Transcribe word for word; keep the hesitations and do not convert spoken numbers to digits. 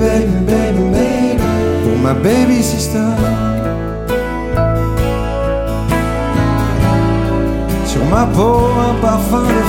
baby, baby, baby, pour ma baby sister. Sur ma peau un parfum de